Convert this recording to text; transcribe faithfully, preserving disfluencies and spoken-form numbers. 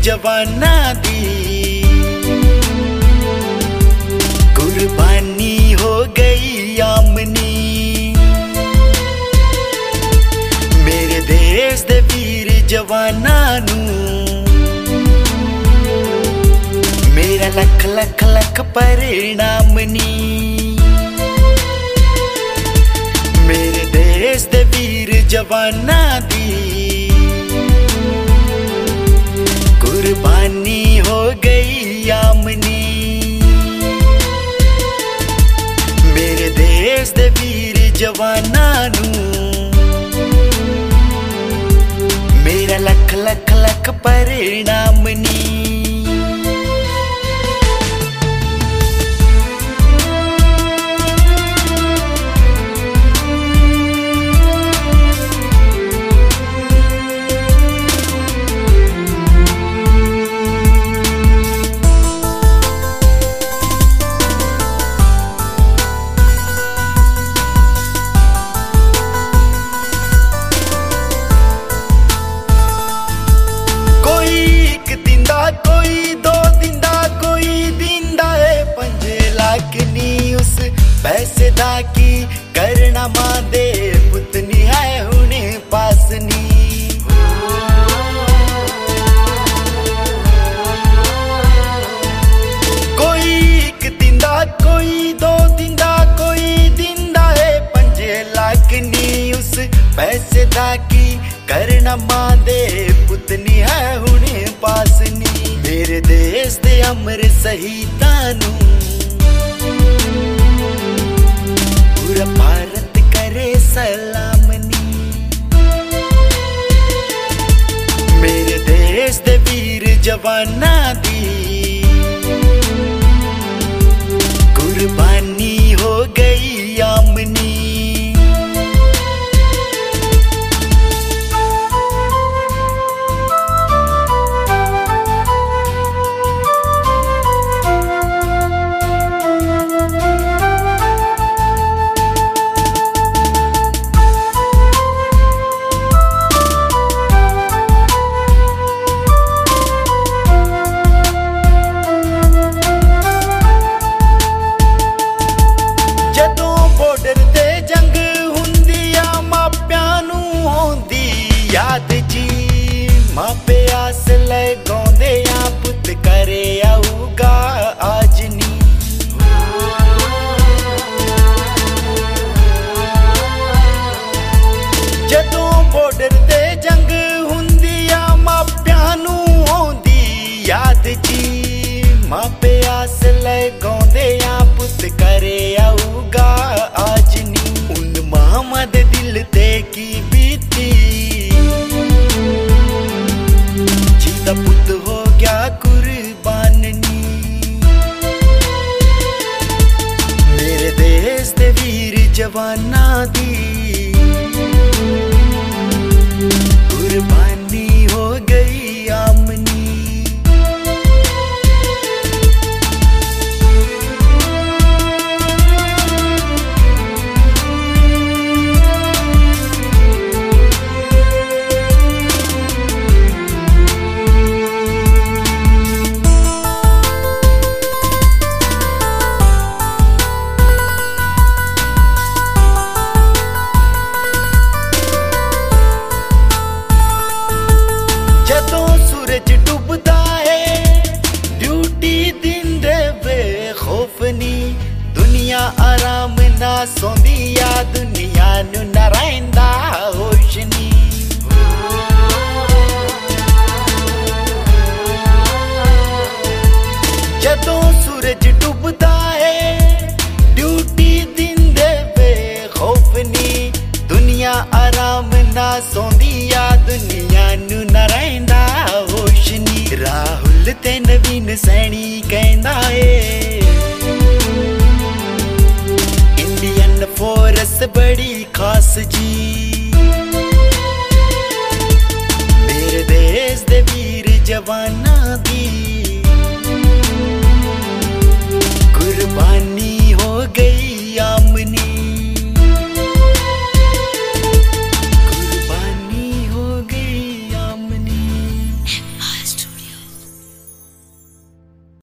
जवाना दी कुर्बानी हो गई आमनी। मेरे देश दे वीर जवाना नू मेरा लख लख लख परिणाम नी। मेरे देश दे वीर जवाना दी कुर्बानी हो गई आमनी। मेरे देश दे वीर जवाना नू मेरा लख लख लख परिणाम नी। पैसे दा की करना मां दे पुतनी है हुने पासनी। कोई एक दिंदा कोई दो दिंदा कोई दिंदा है पंजे लाख नी। उस पैसे दा की करना मां दे पुतनी है हुने पासनी। मेरे देश दे अमर शहीदां नू पूरा भारत करे सलामनी। मेरे देश दे वीर जवाना दी कुर्बानी हो गई आमनी। याद जी मापे आस लगाउंदे आ पुत करे आऊगा आज नी। जदों बॉर्डर ते जंग हुंदी आ मापियां नू आउंदी याद जी मापे आस लगाउंदे आ पुत करे आऊगा आज नी। उन मामा दे दिल ते की बीती पुत हो गया कुर्बान नी। मेरे देश दे वीर जवाना दी कुर्बानी हो गई आमनी। दुनिया आराम ना सोंदी या दुनिया नू ना रहिंदा होश नी। जदों सूरज डुबदा है ड्यूटी दिंदे वे खौफ नी। दुनिया आराम ना सोंदी या दुनिया नू ना रहिंदा होश नी। राहुल ते नवीन सैनी कहंदा है फोरस बड़ी खास जी। मेरे देश दे वीर जवाना दी